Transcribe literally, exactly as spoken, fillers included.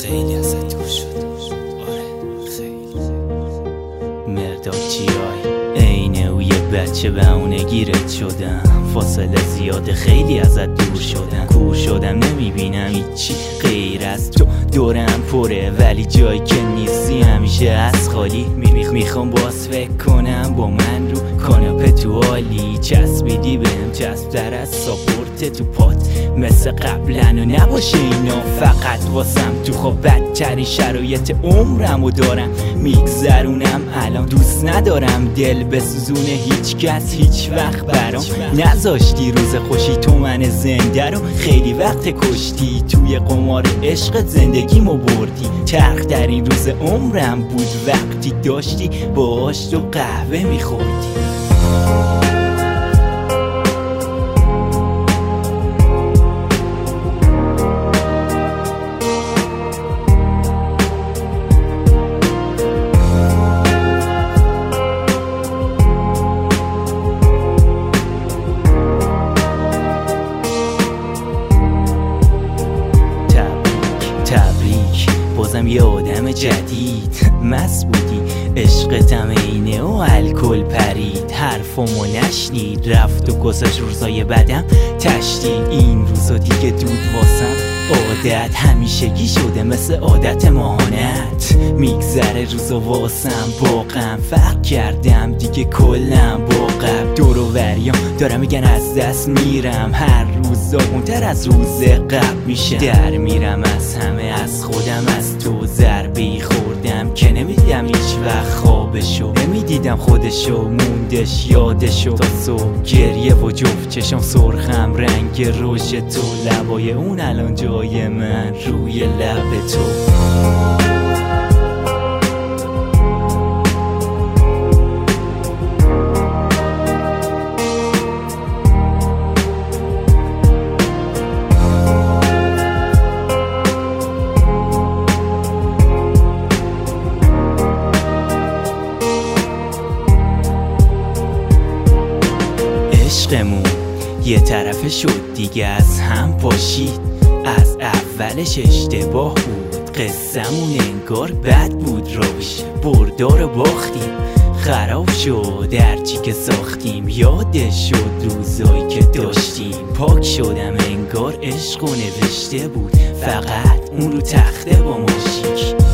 خیلی ازت دور شدم. آره خیلی. مرداد جیای عینه و یه بچه بهونه گیرت شدم. فاصله زیاده خیلی ازت دور شدم. کور شدم نمیبینم هیچی غیر از تو. دورم پره ولی جایی که نیستی همیشه از خالی. میخ میخوام باز فکر کنم با من رو کاناپه تو حالی. چسبیدی بهم چسب‌تر از ساپورت تو پات مثل قبلن و نباشه اینا فقط واسم. تو خواب بدترین شرایط عمرمو دارم میگذرونم الان. دوست ندارم دل بسوزونه هیچ کس هیچ وقت برام. نذاشتی روز خوشی تو من زنده رو خیلی وقت کشتی. توی قمار عشق زندگیمو بردی. تلخ در این روز عمرم بود وقتی داشتی باهاش تو قهوه میخوردی. بازم یه آدم جدید مست بودی. عشقتم اینه و الکل پرید. حرفمو نشنید رفت و گذاشت روزای بدم تشدید. این روزا دیگه دود واسم عادت همیشگی شده مثل عادت ماهانت. میگذره روزا واسم با غم فرق کردم دیگه کلم با قبل. دور و بریام دارم میگن از دست میرم. هر روز زاغونتر از روز قبل میشه. در میرم از همه از خودم از تو ضربه‌ای خوردم که نمیدیدم هیچ وقت خوابشو. نمیدیدم خودشو موندش یادشو تا صبح. گریه و جفت چشم سرخم رنگ رژ تو. لبای اون الان جای من روی لب تو. عشقمون یه طرفه شد دیگه از هم پاشید. از اولش اشتباه بود قصه‌مون انگار بد بود. روش بردار باختیم خراب شد هرچی که ساختیم. یادش شد روزایی که داشتیم. پاک شدم انگار عشق و نوشته بود فقط اون رو تخته با ماشیک.